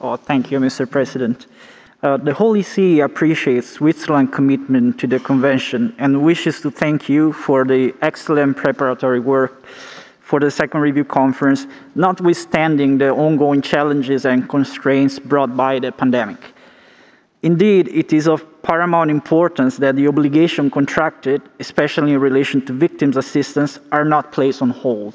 Thank you, Mr. President. The Holy See appreciates Switzerland's commitment to the Convention and wishes to thank you for the excellent preparatory work for the second review conference, notwithstanding the ongoing challenges and constraints brought by the pandemic. Indeed, it is of paramount importance that the obligation contracted, especially in relation to victims' assistance, are not placed on hold.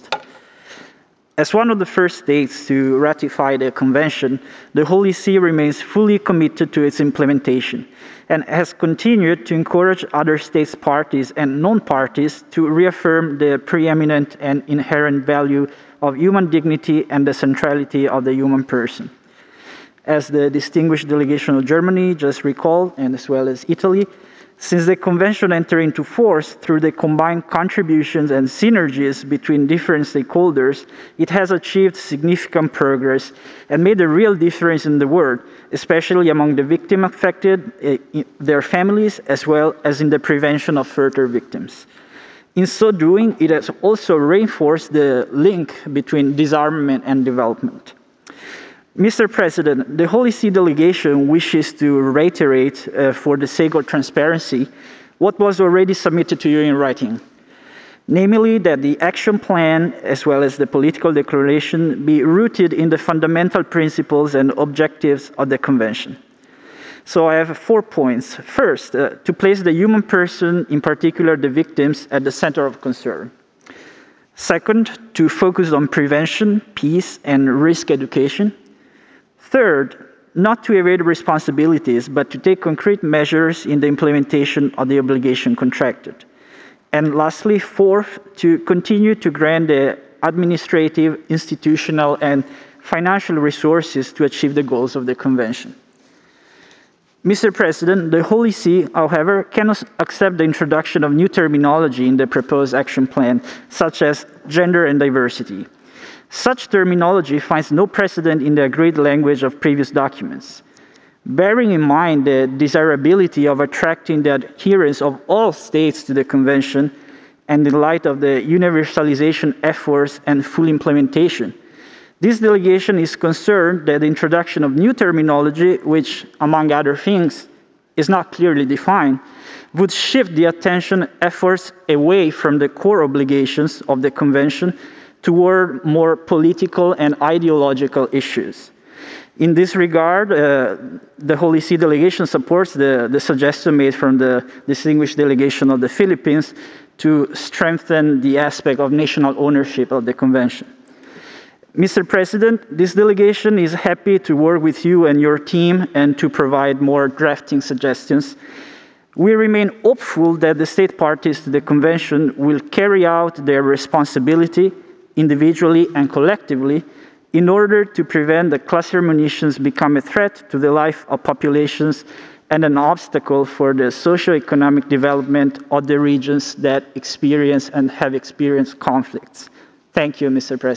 As one of the first states to ratify the Convention, the Holy See remains fully committed to its implementation and has continued to encourage other states parties and non-parties to reaffirm the preeminent and inherent value of human dignity and the centrality of the human person. As the distinguished delegation of Germany just recalled, and as well as Italy, since the Convention entered into force through the combined contributions and synergies between different stakeholders, it has achieved significant progress and made a real difference in the world, especially among the victims affected, their families, as well as in the prevention of further victims. In so doing, it has also reinforced the link between disarmament and development. Mr. President, the Holy See delegation wishes to reiterate, for the sake of transparency, what was already submitted to you in writing, namely that the action plan, as well as the political declaration, be rooted in the fundamental principles and objectives of the Convention. So I have 4 points. First, to place the human person, in particular the victims, at the center of concern. Second, to focus on prevention, peace, and risk education. Third, not to evade responsibilities, but to take concrete measures in the implementation of the obligation contracted. And lastly, fourth, to continue to grant the administrative, institutional, and financial resources to achieve the goals of the Convention. Mr. President, the Holy See, however, cannot accept the introduction of new terminology in the proposed action plan, such as gender and diversity. Such terminology finds no precedent in the agreed language of previous documents. Bearing in mind the desirability of attracting the adherence of all states to the Convention, and in light of the universalization efforts and full implementation, this delegation is concerned that the introduction of new terminology, which, among other things, is not clearly defined, would shift the attention efforts away from the core obligations of the Convention toward more political and ideological issues. In this regard, the Holy See delegation supports the suggestion made from the distinguished delegation of the Philippines to strengthen the aspect of national ownership of the Convention. Mr. President, this delegation is happy to work with you and your team and to provide more drafting suggestions. We remain hopeful that the state parties to the Convention will carry out their responsibility individually and collectively in order to prevent the cluster munitions become a threat to the life of populations and an obstacle for the socio-economic development of the regions that experience and have experienced conflicts. Thank you, Mr. President.